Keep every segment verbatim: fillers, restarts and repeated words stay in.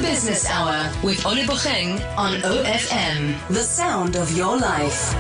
Business Hour with Olebogeng on O F M, the sound of your life.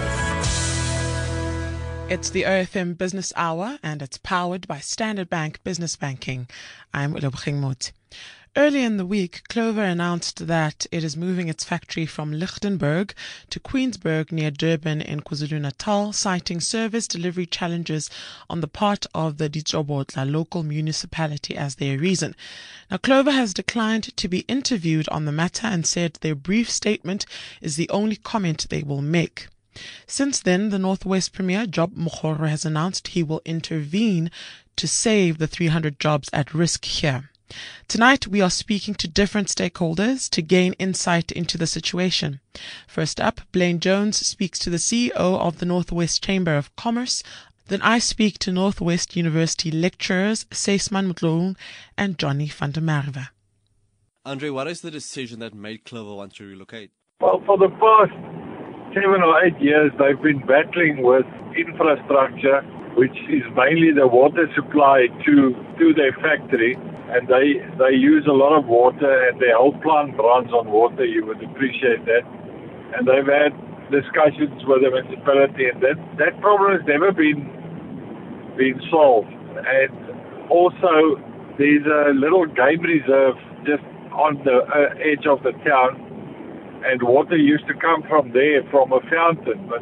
It's the O F M Business Hour and it's powered by Standard Bank Business Banking. I'm Olebogeng Mot. Early in the week, Clover announced that it is moving its factory from Lichtenburg to Queensburg near Durban in KwaZulu-Natal, citing service delivery challenges on the part of the Ditsobotla local municipality as their reason. Now, Clover has declined to be interviewed on the matter and said their brief statement is the only comment they will make. Since then, the Northwest Premier, Job Mokgoro, has announced he will intervene to save the three hundred jobs at risk here. Tonight, we are speaking to different stakeholders to gain insight into the situation. First up, Blaine Jones speaks to the C E O of the Northwest Chamber of Commerce. Then I speak to Northwest University lecturers Seisman Mutloung and Johnny van der Merwe. Andre, what is the decision that made Clover want to relocate? Well, for the past seven or eight years, they've been battling with infrastructure, which is mainly the water supply to, to their factory. And they they use a lot of water, and their whole plant runs on water. You would appreciate that. And they've had discussions with the municipality, and that, that problem has never been been solved. And also, there's a little game reserve just on the uh, edge of the town, and water used to come from there, from a fountain. But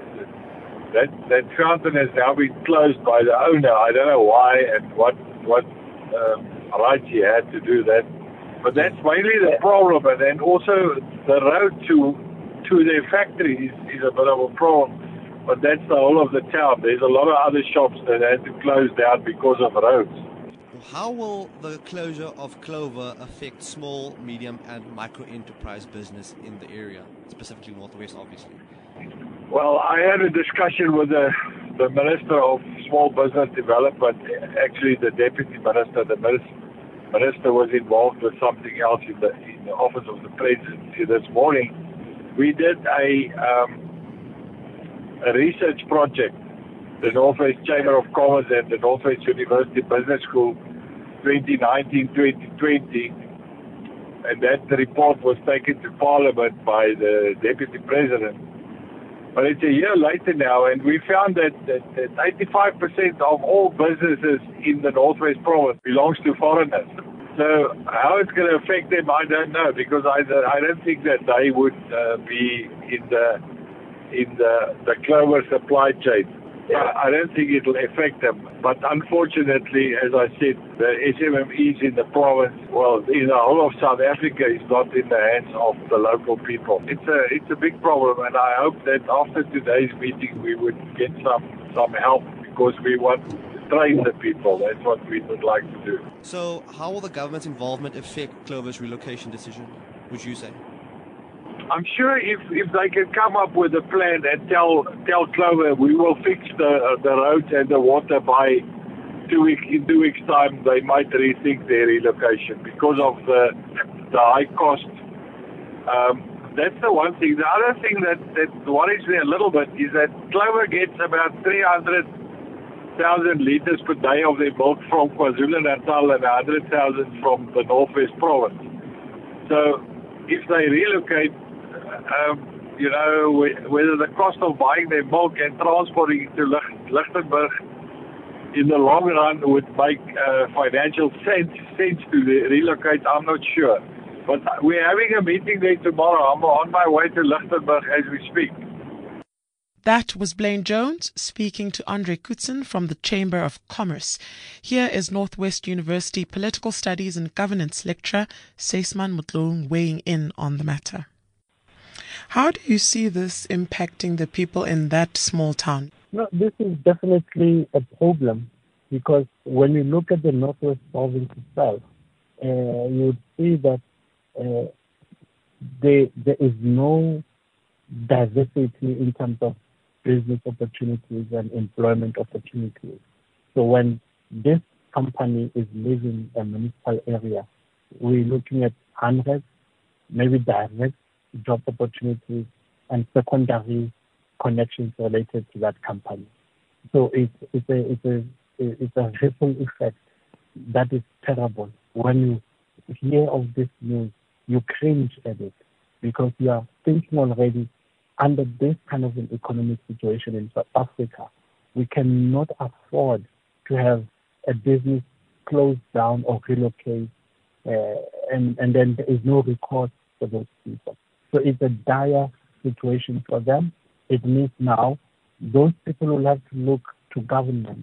that that fountain has now been closed by the owner. I don't know why and what what. Um, right he had to do that, but that's mainly the problem. And then also the road to to their factory is, is a bit of a problem, but that's the whole of the town. There's a lot of other shops that had to close down because of roads. How will the closure of Clover affect small, medium and micro enterprise business in the area, specifically Northwest, obviously? Well, I had a discussion with the, the Minister of Small Business Development, actually the Deputy Minister. The Minister was involved with something else in the, in the Office of the Presidency this morning. We did a, um, a research project, the Northwest Chamber of Commerce and the Northwest University Business School twenty nineteen to twenty twenty, and that report was taken to Parliament by the Deputy President. But it's a year later now, and we found that, that, that eighty-five percent of all businesses in the Northwest Province belongs to foreigners. So how it's going to affect them, I don't know, because I, I don't think that they would uh, be in the in the, the Clover supply chain. I, I don't think it'll affect them. But unfortunately, as I said, the S M M Es in the province, well, in the whole of South Africa, is not in the hands of the local people. It's a it's a big problem, and I hope that after today's meeting we would get some, some help, because we want to train the people. That's what we would like to do. So how will the government's involvement affect Clover's relocation decision, would you say? I'm sure if, if they can come up with a plan and tell tell Clover we will fix the uh, the roads and the water by two weeks in two weeks time, they might rethink their relocation because of the the high cost. Um, that's the one thing. The other thing that, that worries me a little bit is that Clover gets about three hundred thousand liters per day of their milk from KwaZulu-Natal and one hundred thousand from the Northwest Province. So if they relocate, Um, you know, whether the cost of buying their milk and transporting it to Lichtenburg in the long run would make uh, financial sense, sense to relocate, I'm not sure. But we're having a meeting there tomorrow. I'm on my way to Lichtenburg as we speak. That was Blaine Jones speaking to Andre Kutsen from the Chamber of Commerce. Here is Northwest University Political Studies and Governance lecturer Seisman Mutloung weighing in on the matter. How do you see this impacting the people in that small town? No, this is definitely a problem, because when you look at the Northwest Province itself, uh, you would see that uh, there, there is no diversity in terms of business opportunities and employment opportunities. So when this company is leaving a municipal area, we're looking at hundreds, maybe direct job opportunities and secondary connections related to that company. So it's it's a it's a it's a ripple effect that is terrible. When you hear of this news, you cringe at it because you are thinking already under this kind of an economic situation in South Africa, we cannot afford to have a business close down or relocate, uh, and, and then there is no recourse for those people. So it's a dire situation for them. It means now those people will have to look to government.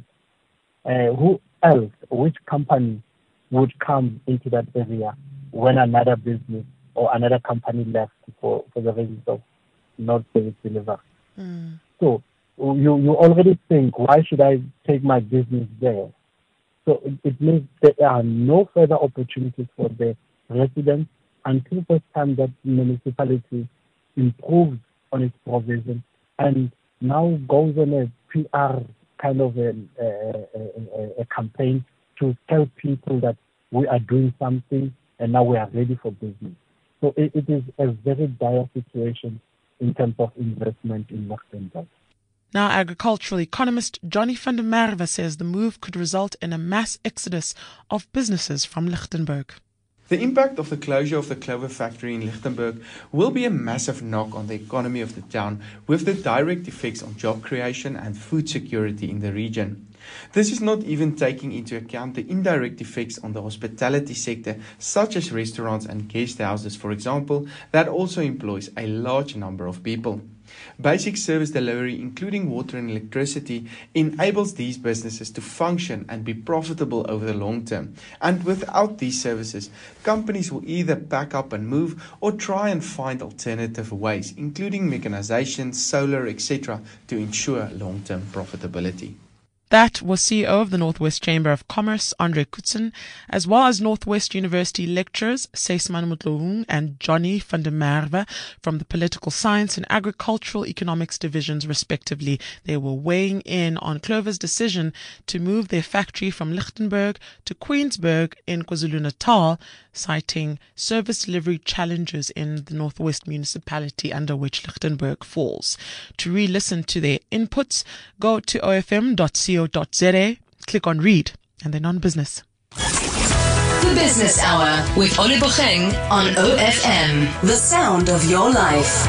Uh, who else, which company would come into that area when another business or another company left for, for the reasons of not service delivery? Mm. So you, you already think, why should I take my business there? So it, it means there are no further opportunities for the residents until the time that municipality improves on its provision and now goes on a P R kind of a, a, a, a campaign to tell people that we are doing something and now we are ready for business. So it, it is a very dire situation in terms of investment in Lichtenburg. Now, agricultural economist Johnny van der Merwe says the move could result in a mass exodus of businesses from Lichtenburg. The impact of the closure of the Clover factory in Lichtenburg will be a massive knock on the economy of the town, with the direct effects on job creation and food security in the region. This is not even taking into account the indirect effects on the hospitality sector, such as restaurants and guest houses, for example, that also employs a large number of people. Basic service delivery, including water and electricity, enables these businesses to function and be profitable over the long term. And without these services, companies will either pack up and move or try and find alternative ways, including mechanization, solar, et cetera, to ensure long-term profitability. That was C E O of the Northwest Chamber of Commerce, Andre Kutsen, as well as Northwest University lecturers Seisman Mutlohung and Johnny van der Merwe from the Political Science and Agricultural Economics divisions, respectively. They were weighing in on Clover's decision to move their factory from Lichtenburg to Queensburg in KwaZulu-Natal, citing service delivery challenges in the Northwest municipality under which Lichtenburg falls. To re-listen to their inputs, go to o f m dot co dot z a, click on read, and then on business. The Business Hour with Ole Bocheng on O F M, the sound of your life.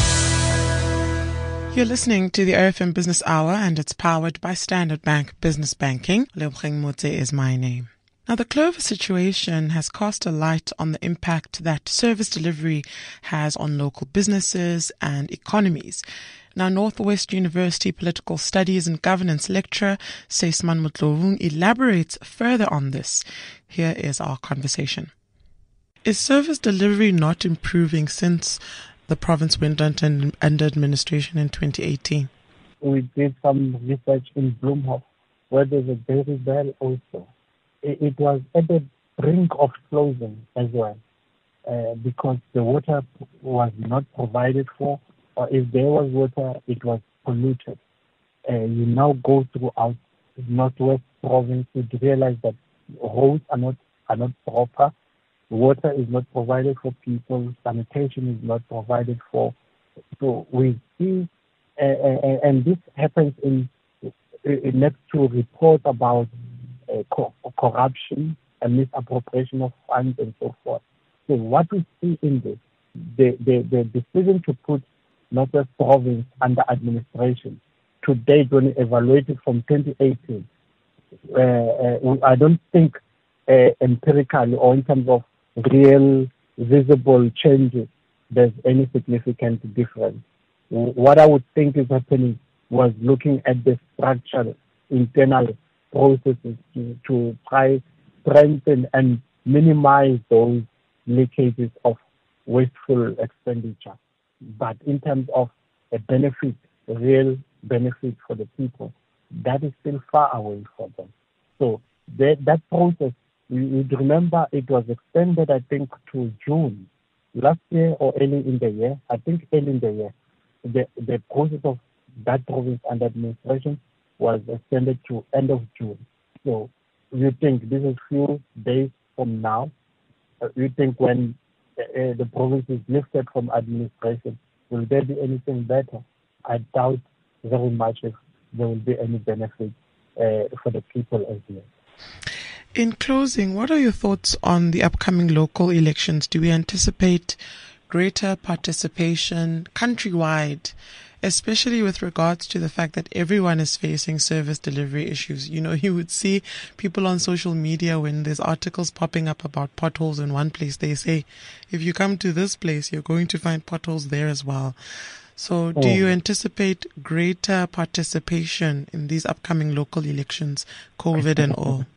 You're listening to the O F M Business Hour, and it's powered by Standard Bank Business Banking. Ole Bocheng Motse is my name. Now, the Clover situation has cast a light on the impact that service delivery has on local businesses and economies. Now, Northwest University Political Studies and Governance lecturer Seisman Mutlohung elaborates further on this. Here is our conversation. Is service delivery not improving since the province went under administration in twenty eighteen? We did some research in Bloemhof, where there's a dairy bell also. It was at the brink of closing as well, uh, because the water was not provided for, or if there was water, it was polluted. Uh, you now go throughout Northwest Province to realize that roads are not are not proper, water is not provided for people, sanitation is not provided for. So we see, uh, uh, and this happens in, in next to report about Uh, co- corruption and misappropriation of funds and so forth. So what we see in this, the, the, the decision to put Northwest Province under administration to date, when evaluated from twenty eighteen, uh, uh, I don't think uh, empirically or in terms of real visible changes, there's any significant difference. What I would think is happening was looking at the structural, internal processes to, to try strengthen and minimize those leakages of wasteful expenditure. But in terms of a benefit, a real benefit for the people, that is still far away from them. So that, that process, you would remember it was extended, I think, to June last year or early in the year. I think early in the year. The, the process of that province under administration was extended to end of June. So you think this is few days from now, uh, you think when uh, the province is lifted from administration, will there be anything better? I doubt very much if there will be any benefit uh, for the people as well. In closing, what are your thoughts on the upcoming local elections? Do we anticipate greater participation countrywide, especially with regards to the fact that everyone is facing service delivery issues? You know, you would see people on social media when there's articles popping up about potholes in one place, they say, if you come to this place, you're going to find potholes there as well. So do you anticipate greater participation in these upcoming local elections, COVID and all?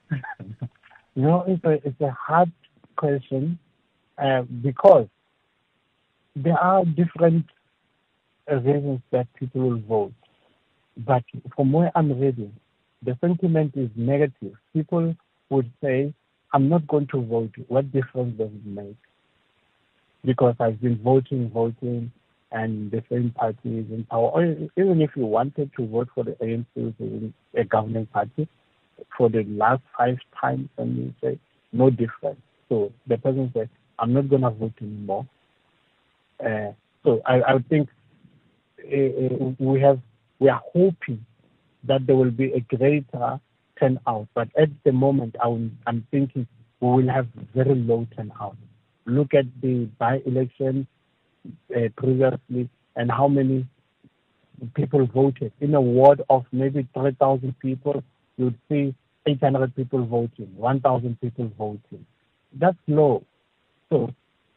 You know, it's a, it's a hard question uh, because there are different reasons that people will vote. But from where I'm reading, the sentiment is negative. People would say, I'm not going to vote. What difference does it make? Because I've been voting, voting, and the same party is in power. Or even if you wanted to vote for the A N C, which is a governing party, for the last five times, and you say, no difference. So the person said, I'm not going to vote anymore. Uh, so I, I think uh, we have we are hoping that there will be a greater turnout. But at the moment, I'm, I'm thinking we will have very low turnout. Look at the by-election uh, previously and how many people voted. In a ward of maybe three thousand people, you'd see eight hundred people voting, one thousand people voting. That's low. So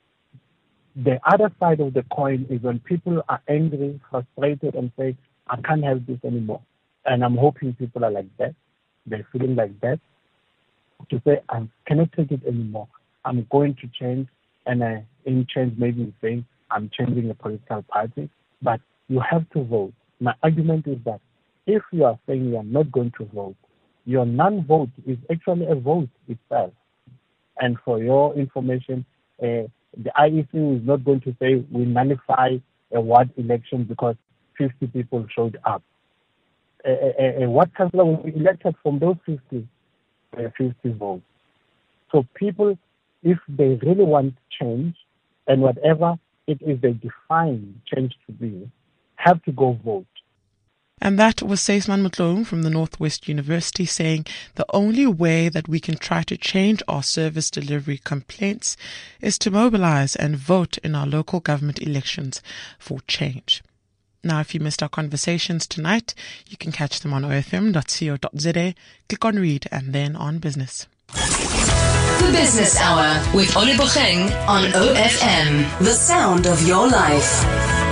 the other side of the coin is when people are angry, frustrated, and say, I can't have this anymore. And I'm hoping people are like that. They're feeling like that. To say, I cannot take it anymore. I'm going to change. And uh, in change, maybe saying, I'm changing a political party. But you have to vote. My argument is that if you are saying you are not going to vote, your non-vote is actually a vote itself. And for your information, uh, the I E C is not going to say we nullify a ward election because fifty people showed up. A, a, a ward councillor will be elected from those fifty, uh, fifty votes. So people, if they really want change, and whatever it is they define change to be, have to go vote. And that was Seisman Mutloum from the Northwest University saying the only way that we can try to change our service delivery complaints is to mobilize and vote in our local government elections for change. Now, if you missed our conversations tonight, you can catch them on o f m dot co dot z a, click on read, and then on business. The Business Hour with Olibogeng on O F M, the sound of your life.